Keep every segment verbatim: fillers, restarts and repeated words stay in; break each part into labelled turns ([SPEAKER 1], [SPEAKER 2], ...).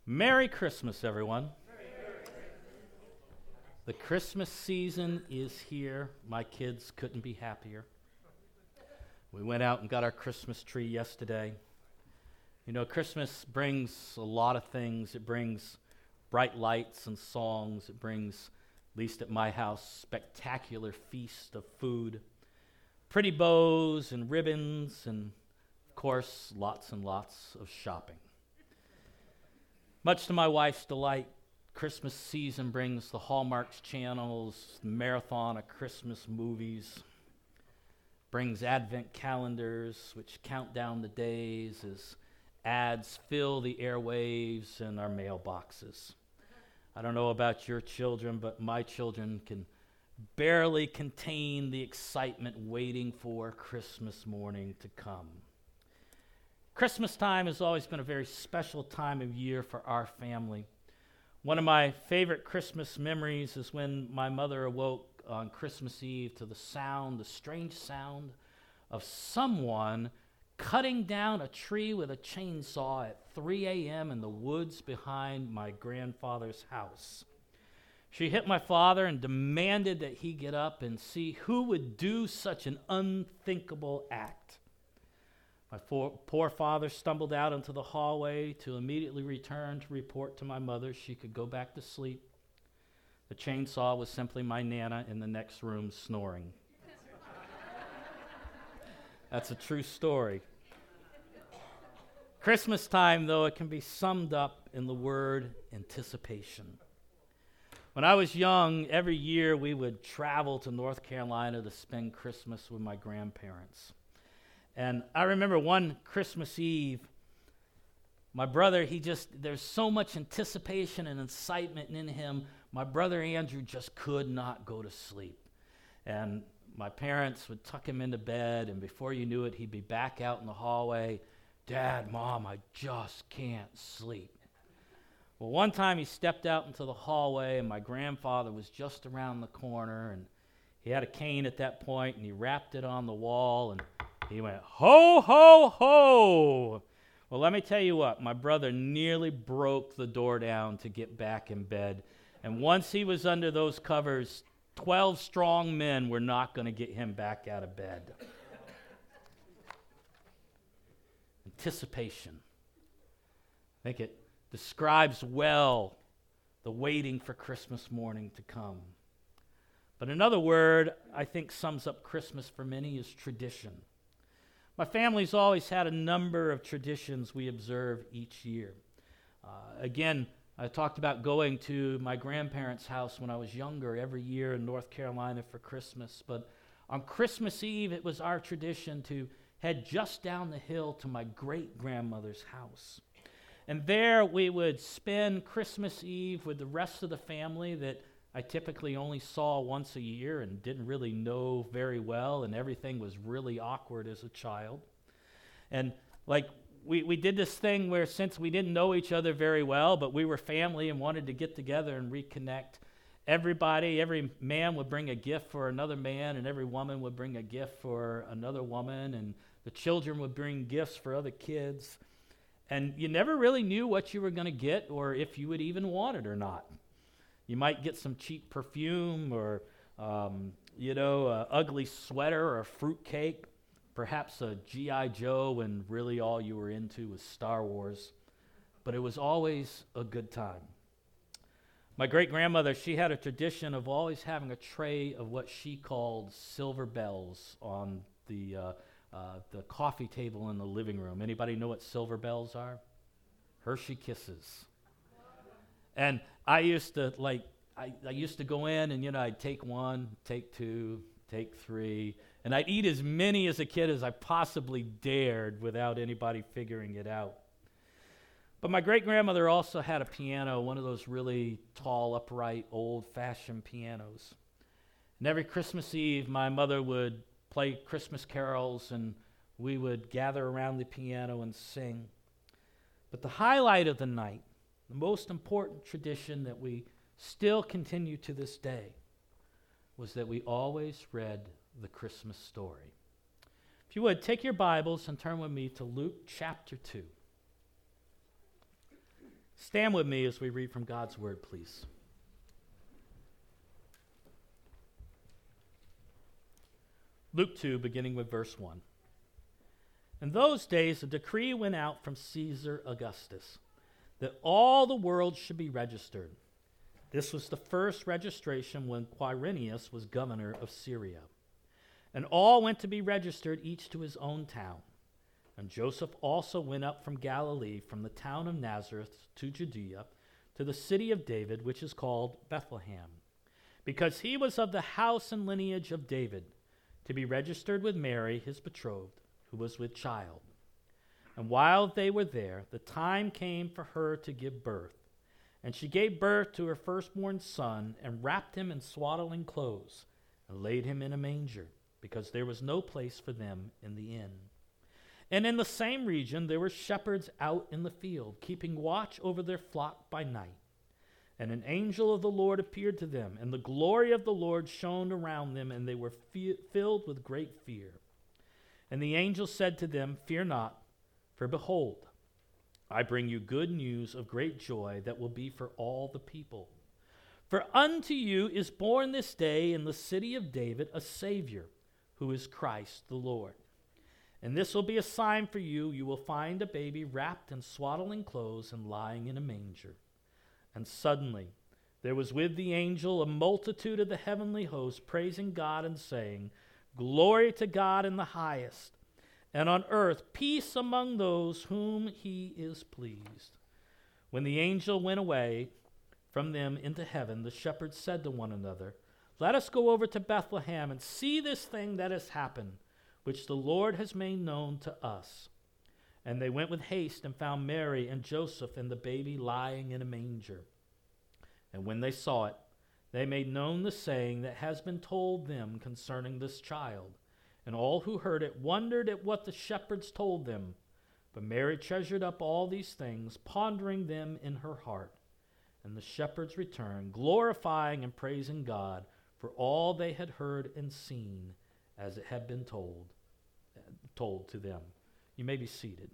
[SPEAKER 1] Merry Christmas, everyone. The Christmas season is here. My kids couldn't be happier. We went out and got our Christmas tree yesterday. You know, Christmas brings a lot of things. It brings bright lights and songs. It brings, at least at my house, spectacular feast of food, pretty bows and ribbons, and, of course, lots and lots of shopping. Much to my wife's delight, Christmas season brings the Hallmark channels, marathon of Christmas movies, brings Advent calendars, which count down the days as ads fill the airwaves and our mailboxes. I don't know about your children, but my children can barely contain the excitement waiting for Christmas morning to come. Christmas time has always been a very special time of year for our family. One of my favorite Christmas memories is when my mother awoke on Christmas Eve to the sound, the strange sound of someone cutting down a tree with a chainsaw at three a.m. in the woods behind my grandfather's house. She hit my father and demanded that he get up and see who would do such an unthinkable act. My poor, poor father stumbled out into the hallway to immediately return to report to my mother she could go back to sleep. The chainsaw was simply my Nana in the next room snoring. That's a true story. Christmas time, though, it can be summed up in the word anticipation. When I was young, every year we would travel to North Carolina to spend Christmas with my grandparents. And I remember one Christmas Eve, my brother, he just, there's so much anticipation and excitement in him, my brother Andrew just could not go to sleep. And my parents would tuck him into bed, and before you knew it, he'd be back out in the hallway. Dad, Mom, I just can't sleep. Well, one time he stepped out into the hallway, and my grandfather was just around the corner, and he had a cane at that point, and he wrapped it on the wall, and he went, ho, ho, ho. Well, let me tell you what, my brother nearly broke the door down to get back in bed. And once he was under those covers, twelve strong men were not going to get him back out of bed. Anticipation. I think it describes well the waiting for Christmas morning to come. But another word I think sums up Christmas for many is tradition. My family's always had a number of traditions we observe each year. Uh, again, I talked about going to my grandparents' house when I was younger every year in North Carolina for Christmas. But on Christmas Eve, it was our tradition to head just down the hill to my great-grandmother's house. And there we would spend Christmas Eve with the rest of the family that I typically only saw once a year and didn't really know very well, and everything was really awkward as a child. And like we, we did this thing where since we didn't know each other very well, but we were family and wanted to get together and reconnect, everybody, every man would bring a gift for another man, and every woman would bring a gift for another woman, and the children would bring gifts for other kids. And you never really knew what you were going to get or if you would even want it or not. You might get some cheap perfume or, um, you know, an ugly sweater or a fruit cake, perhaps a G I Joe when really all you were into was Star Wars. But it was always a good time. My great-grandmother, she had a tradition of always having a tray of what she called silver bells on the, uh, uh, the coffee table in the living room. Anybody know what silver bells are? Hershey Kisses. And I used to, like, I, I used to go in and, you know, I'd take one, take two, take three, and I'd eat as many as a kid as I possibly dared without anybody figuring it out. But my great-grandmother also had a piano, one of those really tall, upright, old-fashioned pianos. And every Christmas Eve, my mother would play Christmas carols, and we would gather around the piano and sing. But the highlight of the night, the most important tradition that we still continue to this day, was that we always read the Christmas story. If you would, take your Bibles and turn with me to Luke chapter two. Stand with me as we read from God's word, please. Luke two, beginning with verse one. In those days, a decree went out from Caesar Augustus that all the world should be registered. This was the first registration when Quirinius was governor of Syria. And all went to be registered, each to his own town. And Joseph also went up from Galilee, from the town of Nazareth to Judea, to the city of David, which is called Bethlehem, because he was of the house and lineage of David, to be registered with Mary, his betrothed, who was with child. And while they were there, the time came for her to give birth. And she gave birth to her firstborn son, and wrapped him in swaddling clothes, and laid him in a manger, because there was no place for them in the inn. And in the same region there were shepherds out in the field, keeping watch over their flock by night. And an angel of the Lord appeared to them, and the glory of the Lord shone around them, and they were fe- filled with great fear. And the angel said to them, "Fear not, for behold, I bring you good news of great joy that will be for all the people. For unto you is born this day in the city of David a Savior, who is Christ the Lord. And this will be a sign for you. You will find a baby wrapped in swaddling clothes and lying in a manger." And suddenly there was with the angel a multitude of the heavenly host, praising God and saying, "Glory to God in the highest, and on earth peace among those whom he is pleased." When the angel went away from them into heaven, the shepherds said to one another, "Let us go over to Bethlehem and see this thing that has happened, which the Lord has made known to us." And they went with haste and found Mary and Joseph and the baby lying in a manger. And when they saw it, they made known the saying that has been told them concerning this child. And all who heard it wondered at what the shepherds told them. But Mary treasured up all these things, pondering them in her heart. And the shepherds returned, glorifying and praising God for all they had heard and seen, as it had been told, told to them. You may be seated.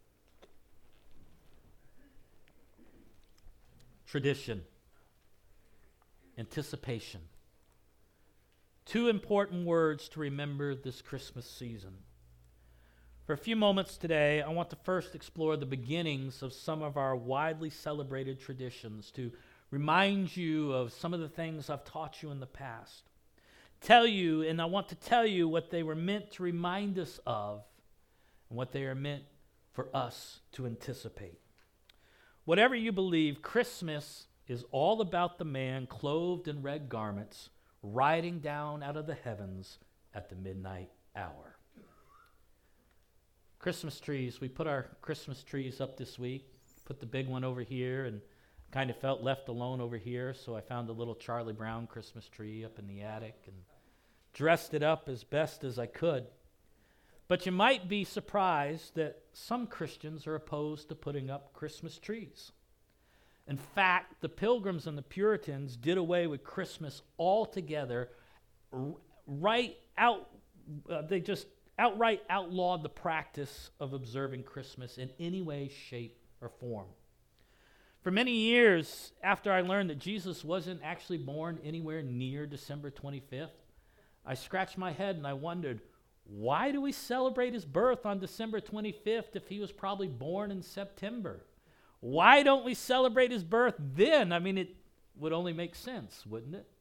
[SPEAKER 1] Tradition. Anticipation. Two important words to remember this Christmas season. For a few moments today, I want to first explore the beginnings of some of our widely celebrated traditions to remind you of some of the things I've taught you in the past. Tell you, and I want to tell you what they were meant to remind us of and what they are meant for us to anticipate. Whatever you believe, Christmas is all about the man clothed in red garments, riding down out of the heavens at the midnight hour. Christmas trees, we put our Christmas trees up this week, put the big one over here, and kind of felt left alone over here, so I found a little Charlie Brown Christmas tree up in the attic and dressed it up as best as I could. But you might be surprised that some Christians are opposed to putting up Christmas trees. In fact, the Pilgrims and the Puritans did away with Christmas altogether, r- right out, uh, they just outright outlawed the practice of observing Christmas in any way, shape, or form. For many years after I learned that Jesus wasn't actually born anywhere near December twenty-fifth, I scratched my head and I wondered, why do we celebrate his birth on December twenty-fifth if he was probably born in September? Why don't we celebrate his birth then? I mean, it would only make sense, wouldn't it?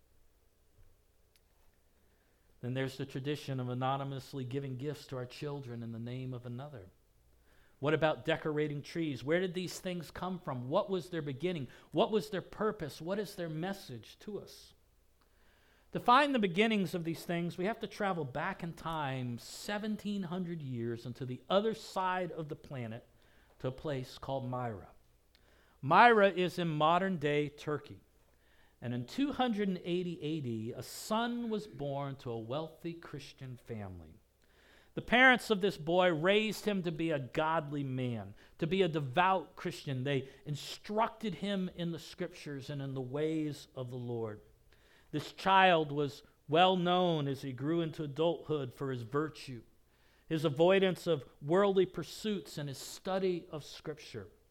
[SPEAKER 1] Then there's the tradition of anonymously giving gifts to our children in the name of another. What about decorating trees? Where did these things come from? What was their beginning? What was their purpose? What is their message to us? To find the beginnings of these things, we have to travel back in time seventeen hundred years into the other side of the planet to a place called Myra. Myra is in modern-day Turkey. And in two hundred eighty A D, a son was born to a wealthy Christian family. The parents of this boy raised him to be a godly man, to be a devout Christian. They instructed him in the scriptures and in the ways of the Lord. This child was well known as he grew into adulthood for his virtue, his avoidance of worldly pursuits, and his study of Scripture.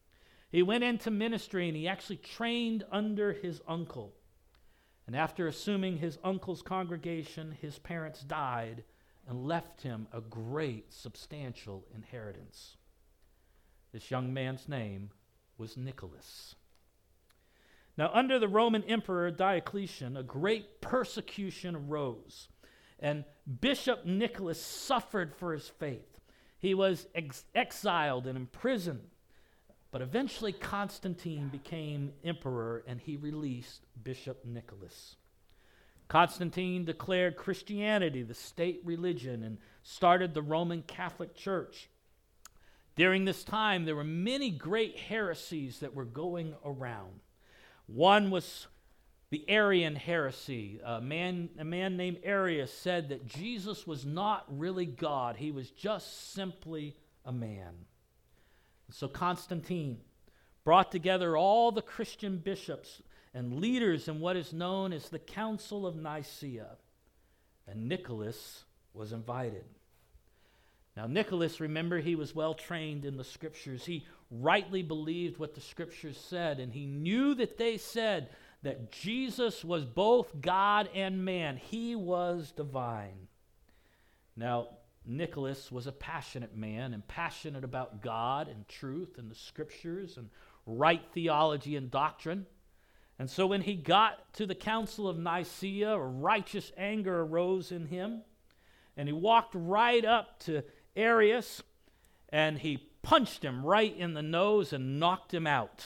[SPEAKER 1] He went into ministry and he actually trained under his uncle. And after assuming his uncle's congregation, his parents died and left him a great, substantial inheritance. This young man's name was Nicholas. Now, under the Roman Emperor Diocletian, a great persecution arose, and Bishop Nicholas suffered for his faith. He was ex- exiled and imprisoned, but eventually Constantine became emperor, and he released Bishop Nicholas. Constantine declared Christianity the state religion and started the Roman Catholic Church. During this time, there were many great heresies that were going around. One was the Arian heresy. A man, a man named Arius said that Jesus was not really God. He was just simply a man. So Constantine brought together all the Christian bishops and leaders in what is known as the Council of Nicaea. And Nicholas was invited. Now, Nicholas, remember, he was well trained in the Scriptures. He rightly believed what the Scriptures said, and he knew that they said that Jesus was both God and man. He was divine. Now, Nicholas was a passionate man and passionate about God and truth and the Scriptures and right theology and doctrine. And so when he got to the Council of Nicaea, a righteous anger arose in him, and he walked right up to Arius, and he punched him right in the nose and knocked him out.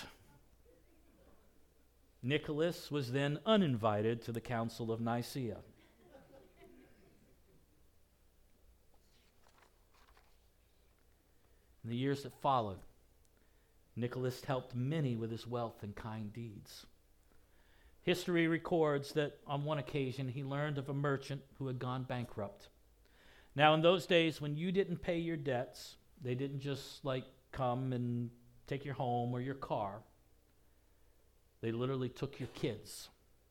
[SPEAKER 1] Nicholas was then uninvited to the Council of Nicaea. In the years that followed, Nicholas helped many with his wealth and kind deeds. History records that on one occasion he learned of a merchant who had gone bankrupt. Now, in those days, when you didn't pay your debts, they didn't just like come and take your home or your car. They literally took your kids.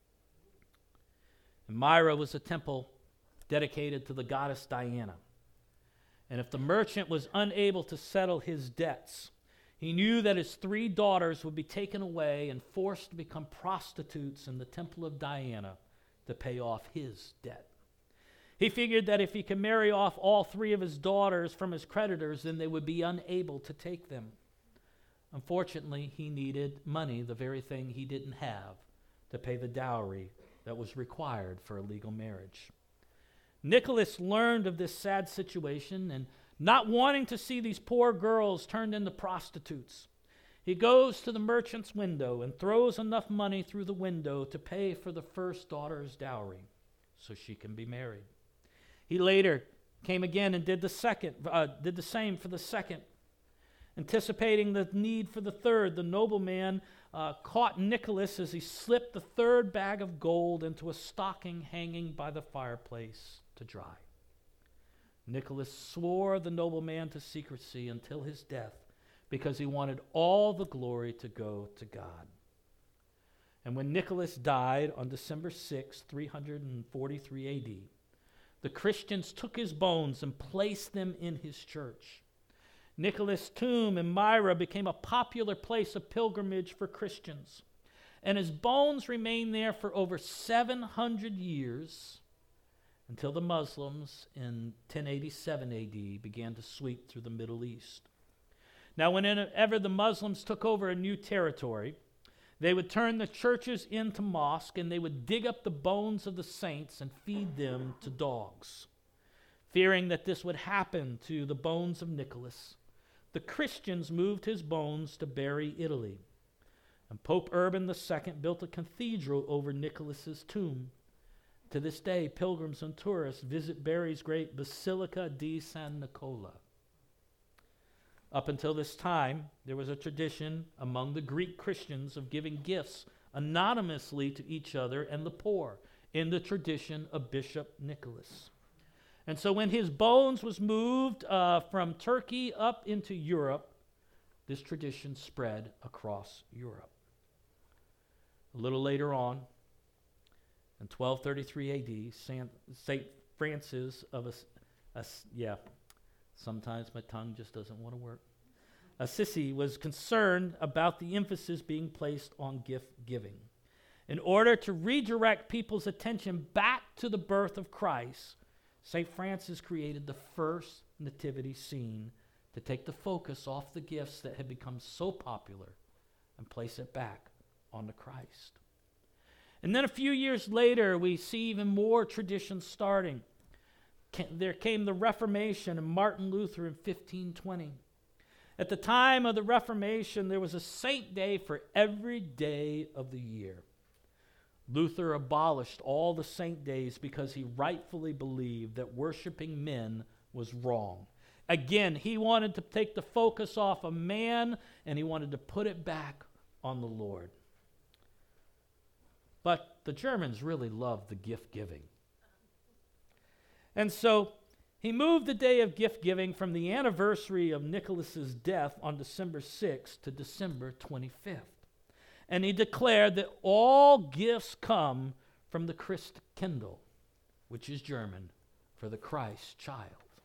[SPEAKER 1] And Myra was a temple dedicated to the goddess Diana. And if the merchant was unable to settle his debts, he knew that his three daughters would be taken away and forced to become prostitutes in the temple of Diana to pay off his debt. He figured that if he could marry off all three of his daughters from his creditors, then they would be unable to take them. Unfortunately, he needed money, the very thing he didn't have, to pay the dowry that was required for a legal marriage. Nicholas learned of this sad situation, and not wanting to see these poor girls turned into prostitutes, he goes to the merchant's window and throws enough money through the window to pay for the first daughter's dowry so she can be married. He later came again and did the second, uh, did the same for the second. Anticipating the need for the third, the nobleman uh, caught Nicholas as he slipped the third bag of gold into a stocking hanging by the fireplace to dry. Nicholas swore the nobleman to secrecy until his death because he wanted all the glory to go to God. And when Nicholas died on December sixth, three forty-three A D, the Christians took his bones and placed them in his church. Nicholas' tomb in Myra became a popular place of pilgrimage for Christians, and his bones remained there for over seven hundred years until the Muslims in ten eighty-seven A D began to sweep through the Middle East. Now, whenever the Muslims took over a new territory, they would turn the churches into mosques, and they would dig up the bones of the saints and feed them to dogs. Fearing that this would happen to the bones of Nicholas, the Christians moved his bones to Bari, Italy. And Pope Urban the Second built a cathedral over Nicholas's tomb. To this day, pilgrims and tourists visit Bari's great Basilica di San Nicola. Up until this time, there was a tradition among the Greek Christians of giving gifts anonymously to each other and the poor in the tradition of Bishop Nicholas. And so when his bones was moved uh, from Turkey up into Europe, this tradition spread across Europe. A little later on, in twelve thirty-three A D, Saint Francis of Assisi, As, yeah, sometimes my tongue just doesn't want to work. Assisi was concerned about the emphasis being placed on gift giving. In order to redirect people's attention back to the birth of Christ, Saint Francis created the first nativity scene to take the focus off the gifts that had become so popular and place it back onto Christ. And then a few years later, we see even more traditions starting. There came the Reformation and Martin Luther in fifteen twenty. At the time of the Reformation, there was a saint day for every day of the year. Luther abolished all the saint days because he rightfully believed that worshiping men was wrong. Again, he wanted to take the focus off of man, and he wanted to put it back on the Lord. But the Germans really loved the gift giving. And so he moved the day of gift giving from the anniversary of Nicholas's death on December sixth to December twenty-fifth. And he declared that all gifts come from the Christkindl, which is German for the Christ child.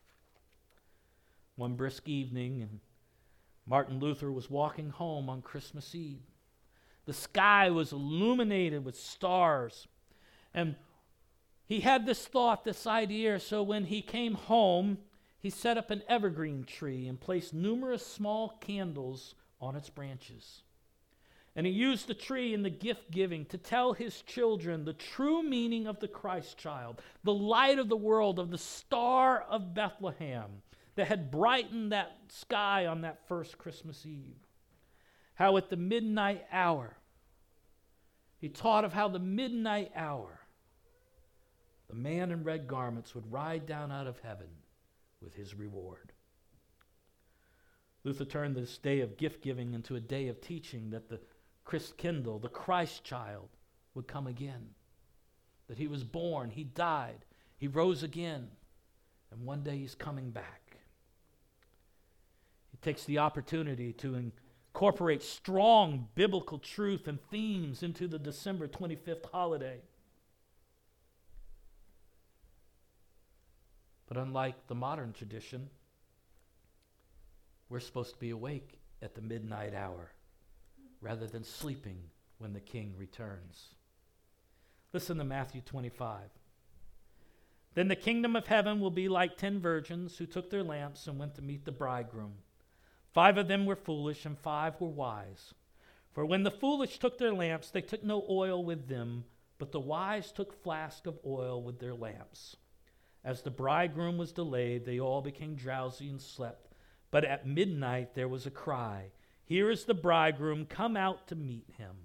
[SPEAKER 1] One brisk evening, and Martin Luther was walking home on Christmas Eve. The sky was illuminated with stars, and he had this thought, this idea, so when he came home, he set up an evergreen tree and placed numerous small candles on its branches. And he used the tree in the gift giving to tell his children the true meaning of the Christ child, the light of the world, of the star of Bethlehem that had brightened that sky on that first Christmas Eve. How at the midnight hour, he taught of how the midnight hour, the man in red garments would ride down out of heaven with his reward. Luther turned this day of gift giving into a day of teaching that the Christkindl, the Christ child, would come again. That he was born, he died, he rose again, and one day he's coming back. He takes the opportunity to incorporate strong biblical truth and themes into the December twenty-fifth holiday. But unlike the modern tradition, we're supposed to be awake at the midnight hour rather than sleeping when the King returns. Listen to Matthew twenty-five. Then the kingdom of heaven will be like ten virgins who took their lamps and went to meet the bridegroom. Five of them were foolish and five were wise. For when the foolish took their lamps, they took no oil with them, but the wise took flasks of oil with their lamps. As the bridegroom was delayed, they all became drowsy and slept. But at midnight there was a cry, "Here is the bridegroom, come out to meet him."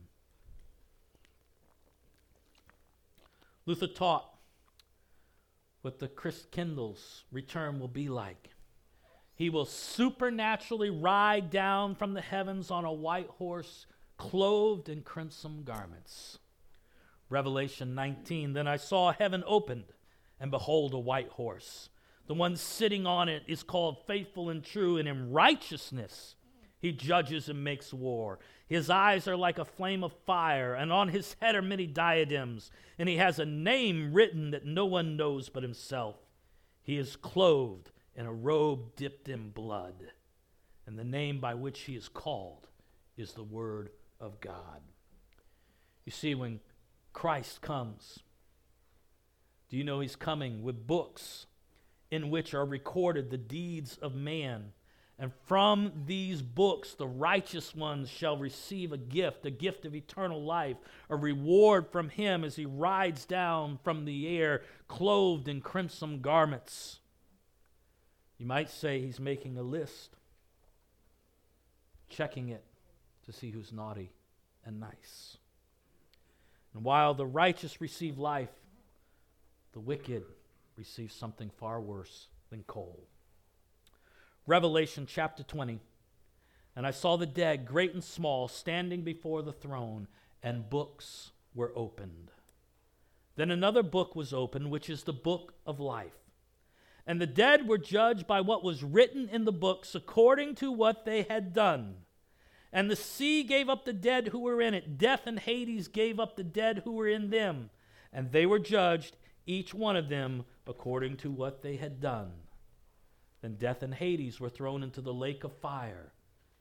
[SPEAKER 1] Luther taught what the Christkindl's return will be like. He will supernaturally ride down from the heavens on a white horse, clothed in crimson garments. Revelation nineteen, then I saw heaven opened, and behold, a white horse. The one sitting on it is called Faithful and True, and in righteousness he judges and makes war. His eyes are like a flame of fire, and on his head are many diadems, and he has a name written that no one knows but himself. He is clothed in a robe dipped in blood, and the name by which he is called is the Word of God. You see, when Christ comes, do you know he's coming with books in which are recorded the deeds of man? And from these books, the righteous ones shall receive a gift, a gift of eternal life, a reward from him as he rides down from the air, clothed in crimson garments. You might say he's making a list, checking it to see who's naughty and nice. And while the righteous receive life, the wicked receive something far worse than coal. Revelation chapter twenty. And I saw the dead, great and small, standing before the throne, and books were opened. Then another book was opened, which is the book of life. And the dead were judged by what was written in the books according to what they had done. And the sea gave up the dead who were in it. Death and Hades gave up the dead who were in them. And they were judged, each one of them, according to what they had done. Then death and Hades were thrown into the lake of fire.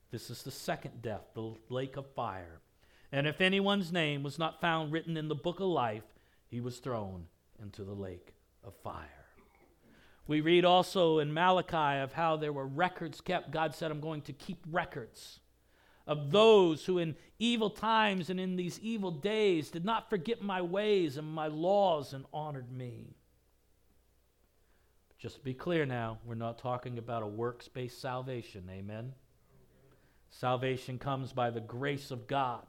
[SPEAKER 1] This is the second death, the lake of fire. And if anyone's name was not found written in the book of life, he was thrown into the lake of fire. We read also in Malachi of how there were records kept. God said, I'm going to keep records of those who in evil times and in these evil days did not forget my ways and my laws and honored me. Just to be clear now, we're not talking about a works-based salvation, amen? Salvation comes by the grace of God.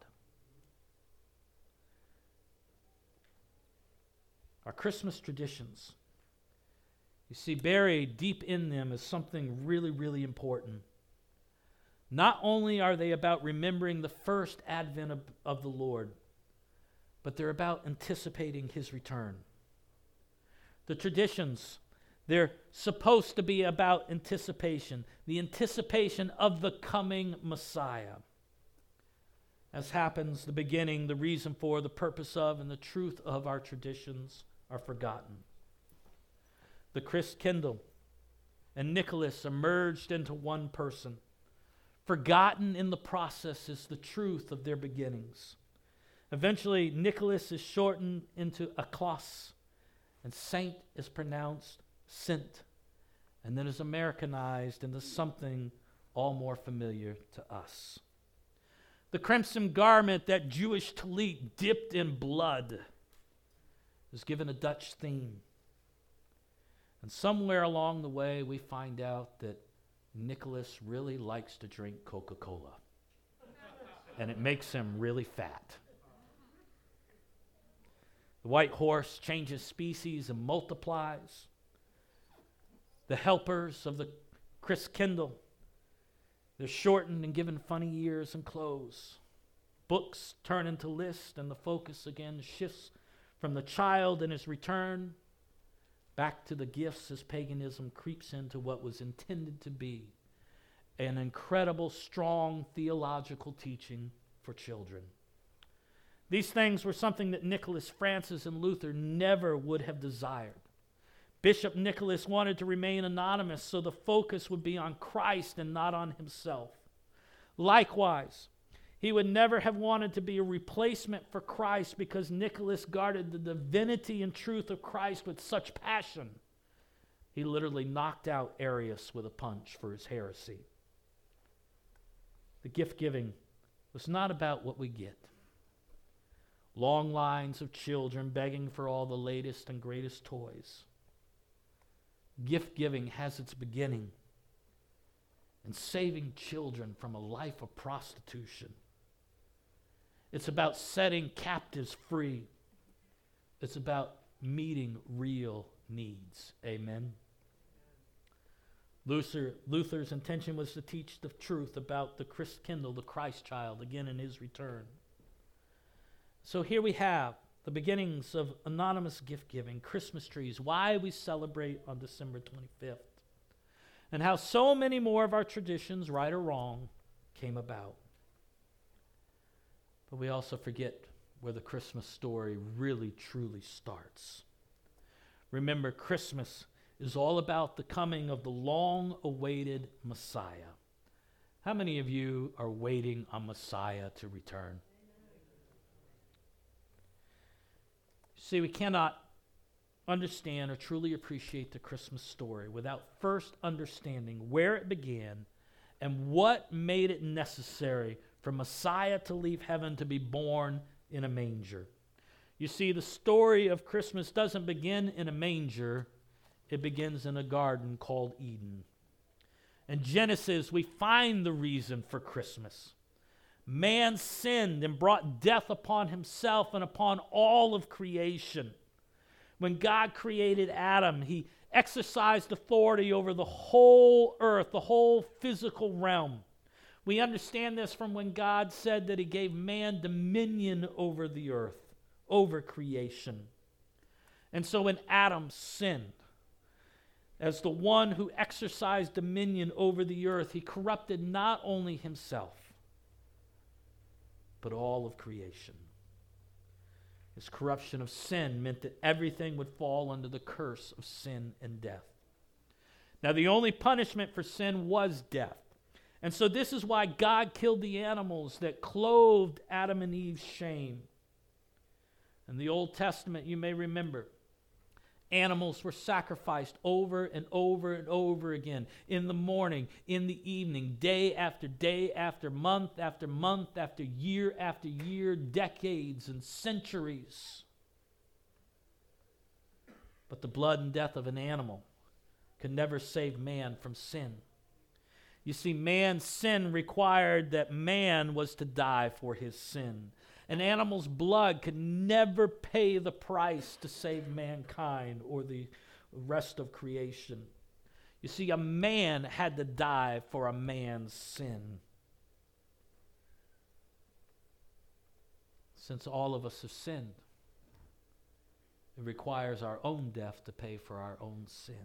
[SPEAKER 1] Our Christmas traditions, you see, buried deep in them is something really, really important. Not only are they about remembering the first advent of, of the Lord, but they're about anticipating his return. The traditions, they're supposed to be about anticipation, the anticipation of the coming Messiah. As happens, the beginning, the reason for, the purpose of, and the truth of our traditions are forgotten. The Christkindl and Nicholas emerged into one person. Forgotten in the process is the truth of their beginnings. Eventually, Nicholas is shortened into Aklos, and saint is pronounced Sint, and then is Americanized into something all more familiar to us. The crimson garment, that Jewish tallit dipped in blood, is given a Dutch theme. And somewhere along the way, we find out that Nicholas really likes to drink Coca-Cola. And it makes him really fat. The white horse changes species and multiplies. The helpers of the Christkindl, they're shortened and given funny ears and clothes. Books turn into lists, and the focus again shifts from the child and his return back to the gifts as paganism creeps into what was intended to be an incredible, strong theological teaching for children. These things were something that Nicholas, Francis, and Luther never would have desired. Bishop Nicholas wanted to remain anonymous so the focus would be on Christ and not on himself. Likewise, he would never have wanted to be a replacement for Christ because Nicholas guarded the divinity and truth of Christ with such passion. He literally knocked out Arius with a punch for his heresy. The gift giving was not about what we get. Long lines of children begging for all the latest and greatest toys. Gift giving has its beginning in saving children from a life of prostitution. It's about setting captives free. It's about meeting real needs. Amen. Luther, Luther's intention was to teach the truth about the Christkindl, the Christ child, again in his return. So here we have the beginnings of anonymous gift giving, Christmas trees, why we celebrate on December twenty-fifth, and how so many more of our traditions, right or wrong, came about. But we also forget where the Christmas story really, truly starts. Remember, Christmas is all about the coming of the long-awaited Messiah. How many of you are waiting on Messiah to return? See, we cannot understand or truly appreciate the Christmas story without first understanding where it began and what made it necessary for Messiah to leave heaven to be born in a manger. You see, the story of Christmas doesn't begin in a manger. It begins in a garden called Eden. In Genesis, we find the reason for Christmas. Man sinned and brought death upon himself and upon all of creation. When God created Adam, he exercised authority over the whole earth, the whole physical realm. We understand this from when God said that he gave man dominion over the earth, over creation. And so when Adam sinned, as the one who exercised dominion over the earth, he corrupted not only himself, but all of creation. His corruption of sin meant that everything would fall under the curse of sin and death. Now, the only punishment for sin was death. And so this is why God killed the animals that clothed Adam and Eve's shame. In the Old Testament, you may remember, animals were sacrificed over and over and over again, in the morning, in the evening, day after day after month after month after year after year, decades and centuries. But the blood and death of an animal could never save man from sin. You see, man's sin required that man was to die for his sin. An animal's blood could never pay the price to save mankind or the rest of creation. You see, a man had to die for a man's sin. Since all of us have sinned, it requires our own death to pay for our own sin.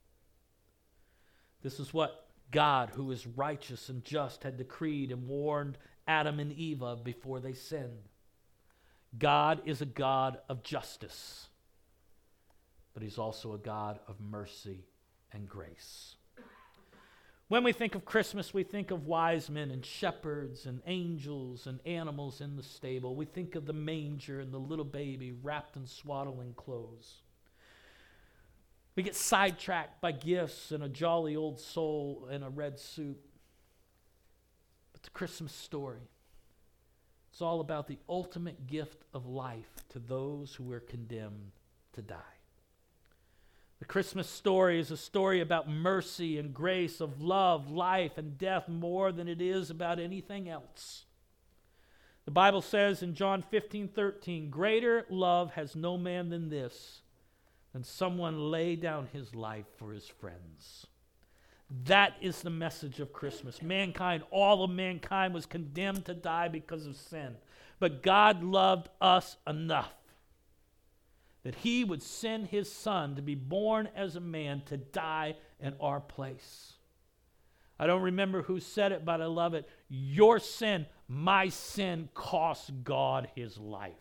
[SPEAKER 1] This is what God, who is righteous and just, had decreed and warned Adam and Eve of before they sinned. God is a God of justice, but he's also a God of mercy and grace. When we think of Christmas, we think of wise men and shepherds and angels and animals in the stable. We think of the manger and the little baby wrapped in swaddling clothes. We get sidetracked by gifts and a jolly old soul in a red suit. But the Christmas story, it's all about the ultimate gift of life to those who were condemned to die. The Christmas story is a story about mercy and grace, of love, life, and death more than it is about anything else. The Bible says in John fifteen thirteen, "Greater love has no man than this, than someone lay down his life for his friends." That is the message of Christmas. Mankind, all of mankind was condemned to die because of sin. But God loved us enough that he would send his son to be born as a man to die in our place. I don't remember who said it, but I love it. Your sin, my sin, cost God his life.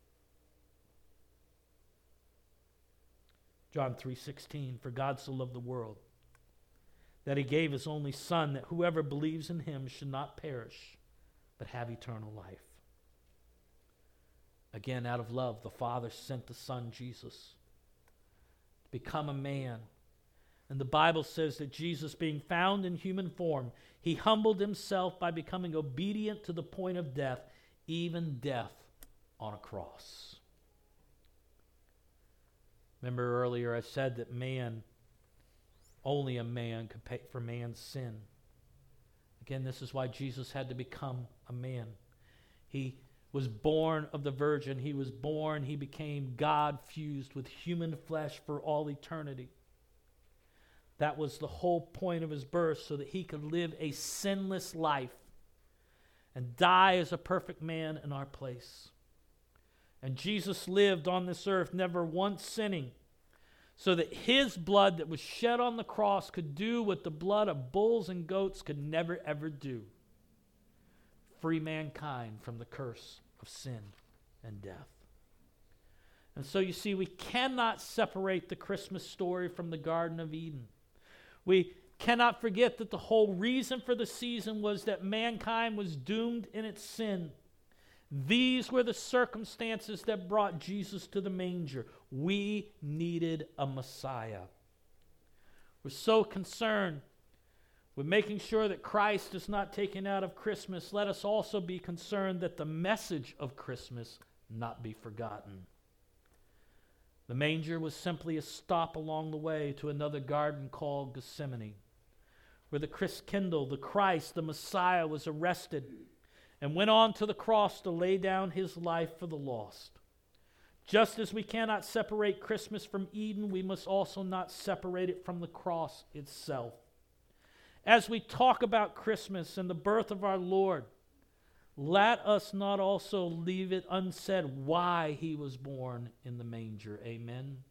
[SPEAKER 1] John three sixteen, "For God so loved the world, that he gave his only Son, that whoever believes in him should not perish, but have eternal life." Again, out of love, the Father sent the Son, Jesus, to become a man. And the Bible says that Jesus, being found in human form, he humbled himself by becoming obedient to the point of death, even death on a cross. Remember earlier I said that man, only a man could pay for man's sin. Again, this is why Jesus had to become a man. He was born of the Virgin. He was born, he became God fused with human flesh for all eternity. That was the whole point of his birth, so that he could live a sinless life and die as a perfect man in our place. And Jesus lived on this earth, never once sinning, so that his blood that was shed on the cross could do what the blood of bulls and goats could never ever do: free mankind from the curse of sin and death. And so you see, we cannot separate the Christmas story from the Garden of Eden. We cannot forget that the whole reason for the season was that mankind was doomed in its sin. These were the circumstances that brought Jesus to the manger. We needed a Messiah. We're so concerned with making sure that Christ is not taken out of Christmas. Let us also be concerned that the message of Christmas not be forgotten. The manger was simply a stop along the way to another garden called Gethsemane, where the Christkindl, the Christ, the Messiah, was arrested and went on to the cross to lay down his life for the lost. Just as we cannot separate Christmas from Eden, we must also not separate it from the cross itself. As we talk about Christmas and the birth of our Lord, let us not also leave it unsaid why he was born in the manger. Amen.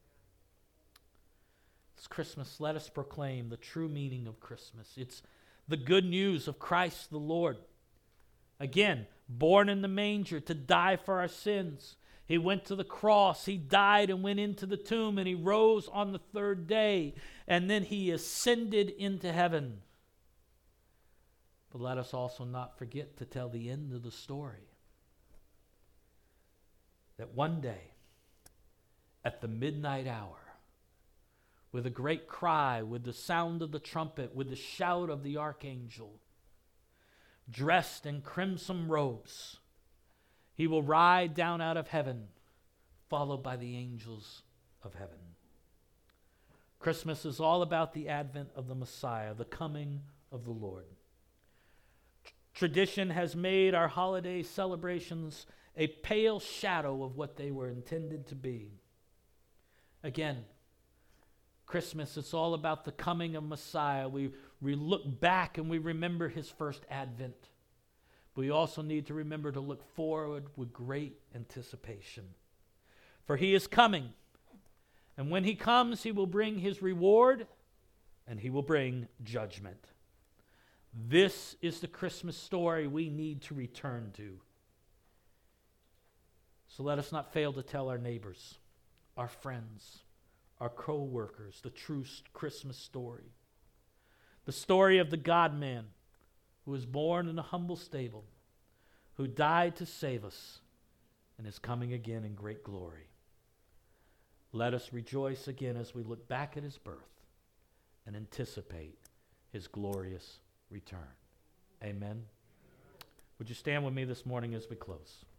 [SPEAKER 1] It's Christmas. Let us proclaim the true meaning of Christmas. It's the good news of Christ the Lord. Again, born in the manger to die for our sins. He went to the cross, he died and went into the tomb, and he rose on the third day, and then he ascended into heaven. But let us also not forget to tell the end of the story. That one day, at the midnight hour, with a great cry, with the sound of the trumpet, with the shout of the archangel, dressed in crimson robes, he will ride down out of heaven, followed by the angels of heaven. Christmas is all about the advent of the Messiah, the coming of the Lord. T- tradition has made our holiday celebrations a pale shadow of what they were intended to be. Again, Christmas, it's all about the coming of Messiah. We, we look back and we remember his first advent. But we also need to remember to look forward with great anticipation. For he is coming. And when he comes, he will bring his reward and he will bring judgment. This is the Christmas story we need to return to. So let us not fail to tell our neighbors, our friends, our co-workers, the true Christmas story. The story of the God-man who was born in a humble stable, who died to save us, and is coming again in great glory. Let us rejoice again as we look back at his birth and anticipate his glorious return. Amen. Would you stand with me this morning as we close?